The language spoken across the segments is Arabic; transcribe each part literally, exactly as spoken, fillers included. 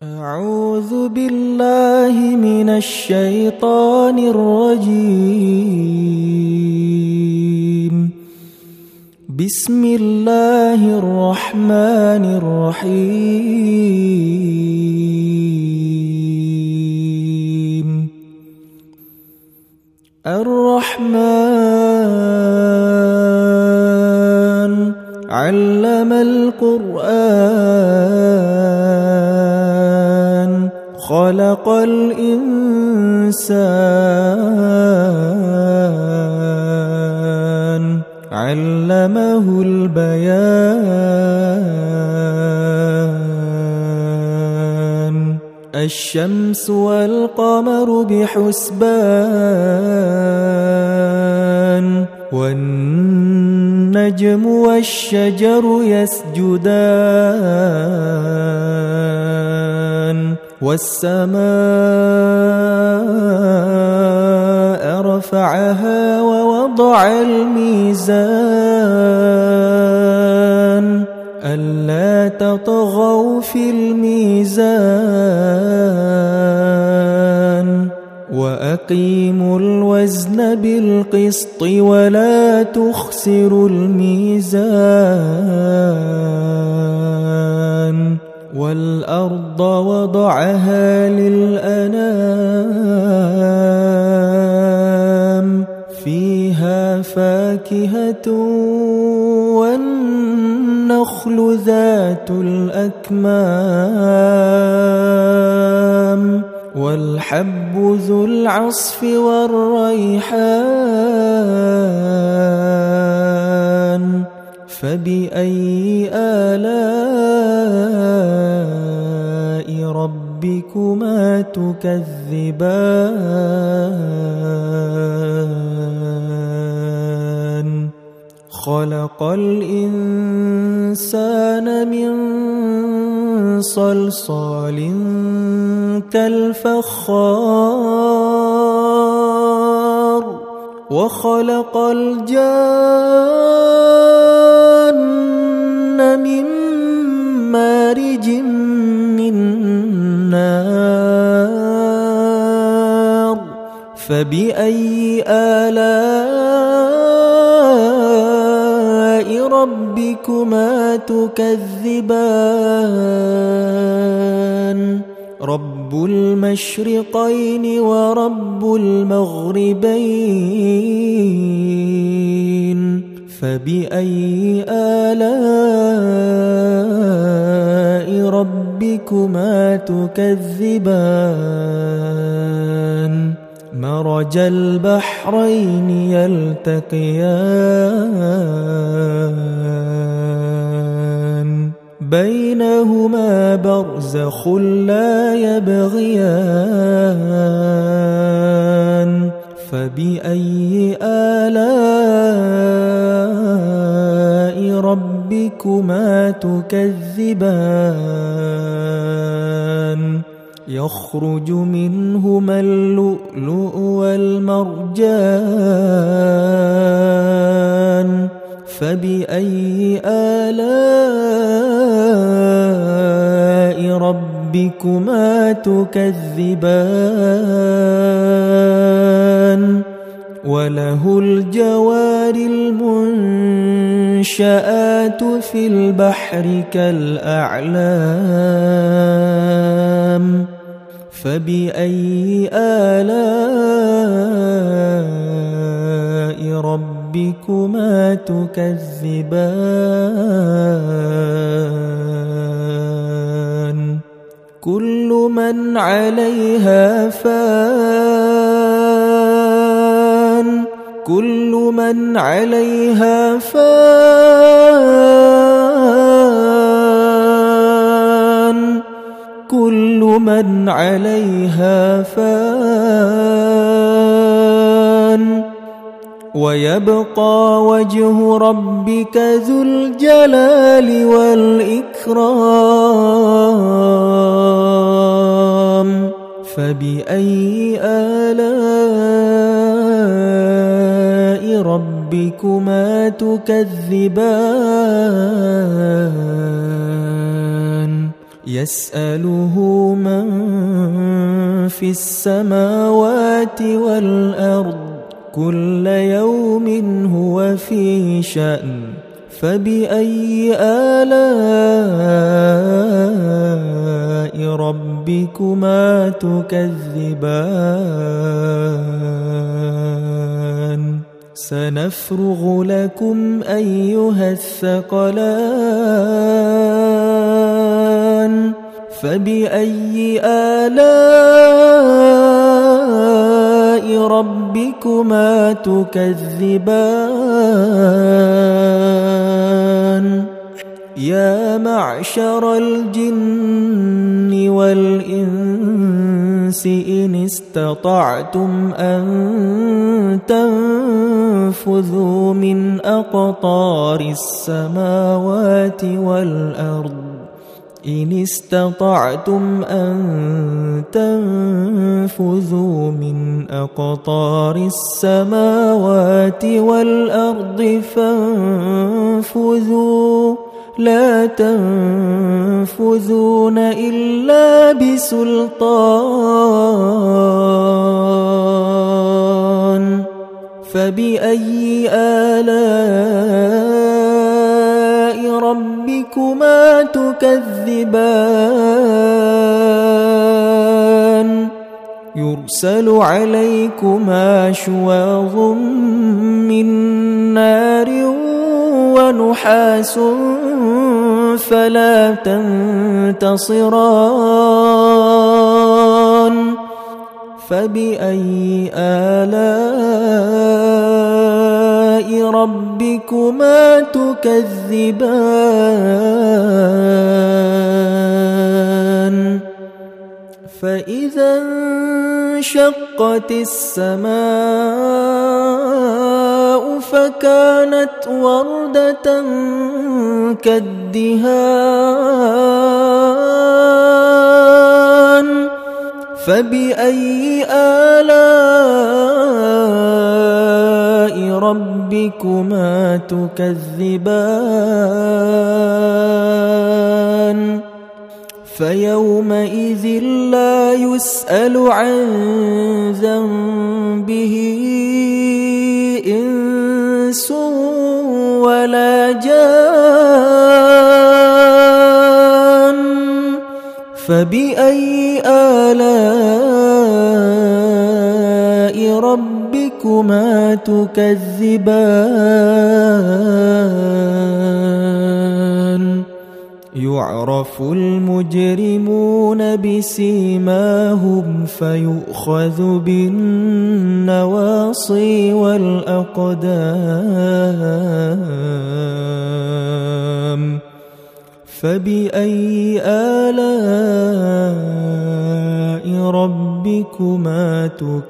أعوذ بالله من الشيطان الرجيم. بسم الله الرحمن الرحيم. الرحمن علم القرآن خلق الإنسان علمه البيان. الشمس والقمر بحسبان والنجم والشجر يسجدان والسماء رفعها ووضع الميزان ألا تطغوا في الميزان وأقيموا الوزن بالقسط ولا تخسروا الميزان. والأرض وضعها للأنام فيها فاكهة والنخل ذات الأكمام والحب ذو العصف والريحان. فبأي آلاء ربكما تكذبان؟ خلق الإنسان من صلصال كالفخار وخلق الجان من مارج من نار. فبأي آلاء ربكما تكذبان؟ رب المشرقين ورب المغربين. فبأي آلاء ربكما تكذبان؟ مرج البحرين يلتقيان بينهما برزخ لا يبغيان. فبأي آلاء ربكما تكذبان؟ يخرج منهما اللؤلؤ والمرجان. فبأي آلاء ربكما تكذبان؟ وله الجوار المنشآت في البحر كالأعلام. فبأي آلاء ربكما تكذبان؟ كل من عليها فان كل من عليها فان كل من عليها فان ويبقى وجه ربك ذو الجلال والإكرام. فبأي آلاء ربكما تكذبان؟ يسأله من في السماوات والأرض كل يوم هو في شأن فبأي آلاء ربكما تكذبان سنفرغ لكم أيها الثقلان فبأي آلاء ربكما تكذبان يا معشر الجن والإنس إن استطعتم أن تنفذوا من أقطار السماوات والأرض إن استطعتم أن تنفذوا من أقطار السماوات والأرض فانفذوا لا تنفذون إلا بسلطان فبأي آلاء ربكما تكذبان يرسل عليكما شواظ من نار ونحاس فلا تنتصران فبأي آلاء ربكما تكذبان فإذا انشقت السماء فكانت وردة كالدهان فبأي آلاء ربكما تكذبان فيومئذ لا يسأل عن ذنبه إنس ولا جان فبأي آلاء ربكما تكذبان يعرف المجرمون بسيماهم فيؤخذ بالنواصي والأقدام فبأي آلاء ربكما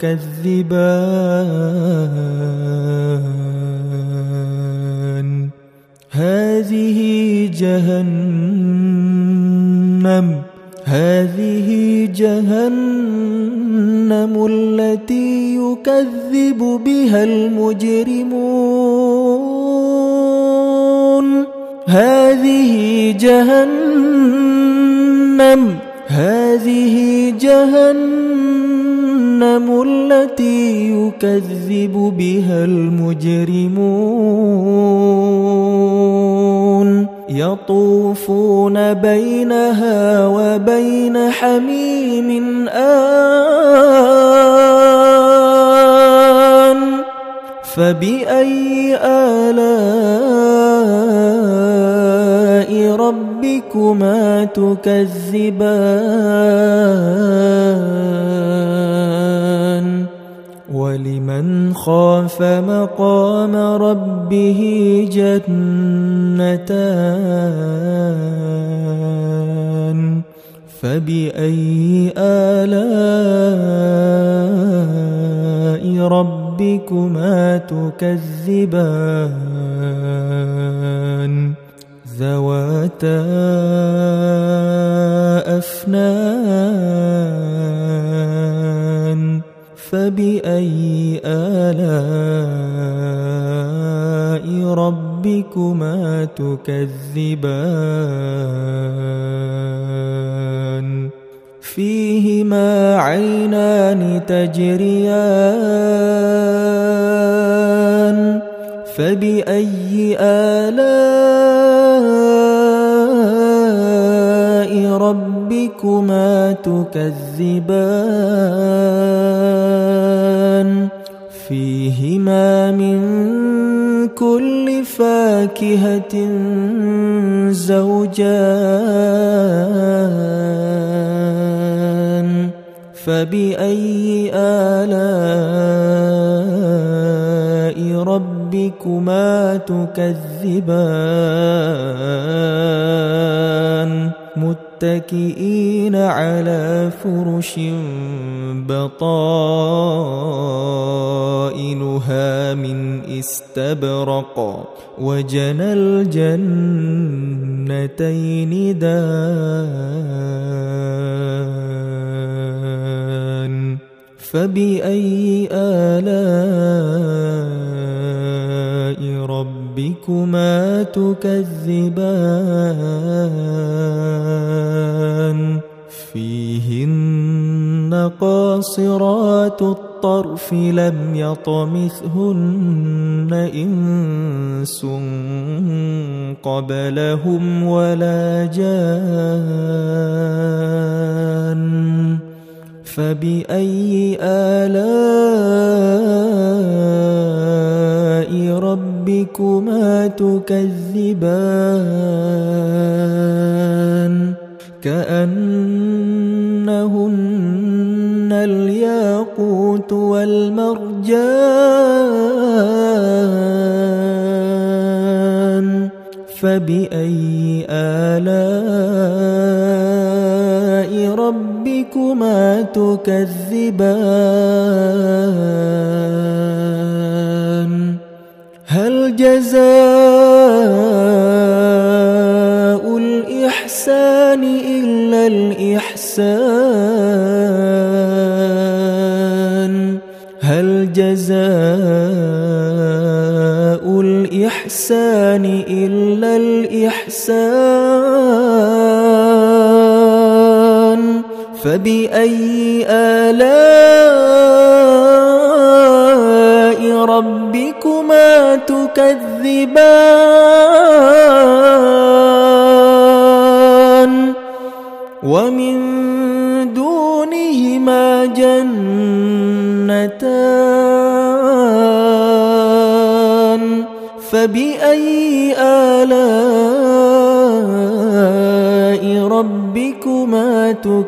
تكذبان هذه جهنم هذه جهنم التي يكذب بها المجرمون هذه جهنم هذه جهنم التي يكذب بها المجرمون يطوفون بينها وبين حميم آن فبأي آلاء ربكما تكذبان ولمن خاف مقام ربه جنتان فبأي آلاء ربكما تكذبان ذواتا أفنان فبأي آلاء ربكما ربكما تكذبان فيهما عينان تجريان فبأي آلاء ربكما تكذبان فيهما من كل فاكهة زوجان فبأي آلاء ربكما تكذبان متكئين على فرش بطائنها من استبرق وجنى الجنتين دان فبأي آلاء ربكما تكذبان فيهن قاصرات الطرف لم يطمثهن إنس قبلهم ولا جان فبأي آلاء ربكما تكذبان كأنهن الياقوت والمرجان فبأي آلاء ربكما تكذبان هل جزاء الإحسان إلا الإحسان هل جزاء الإحسان إلا الإحسان فبأي آلاء ربكما تكذبان ومن دونهما جنتان فبأي آلاء ربكما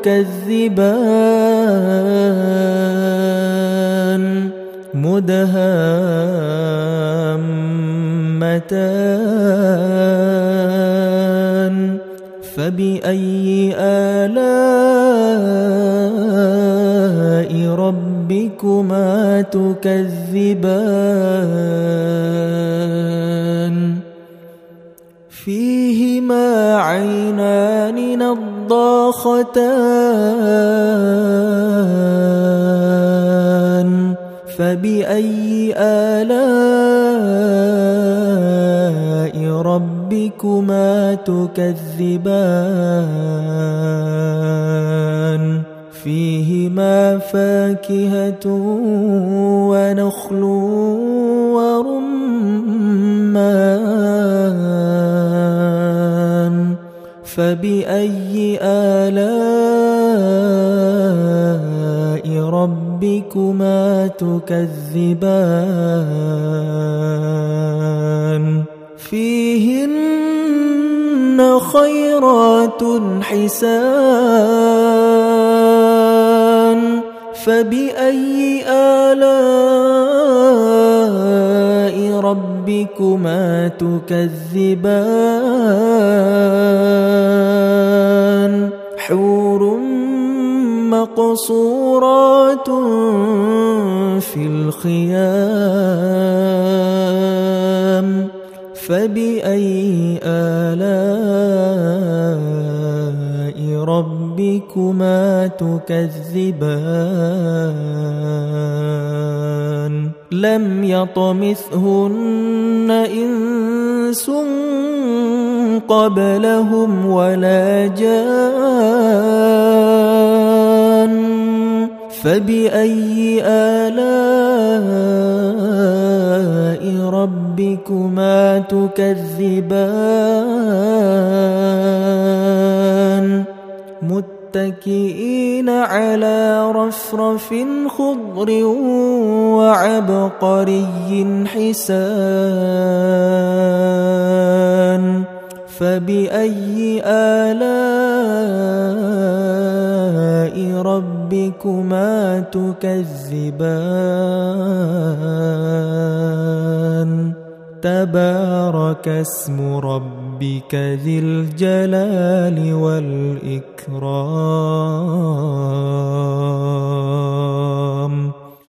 تكذبان مدهامتان فبأي آلاء ربكما تكذبان فيهما عينان نضاختان فبأي آلاء ربكما تكذبان فيهما فاكهة ونخل ورمان فبأي آلاء ربكما تكذبان فيهن خيرات حسان فبأي آلاء ربكما تكذبان حور مقصورات في الخيام فبأي آلاء ربكما ربكما تكذبان لم يطمثهن إنس قبلهم ولا جان فبأي آلاء ربكما تكذبان متكئين على رفرف خضر وعبقري حسان فبأي آلاء ربكما تكذبان تبارك اسم ربك ذي الجلال والإكرام.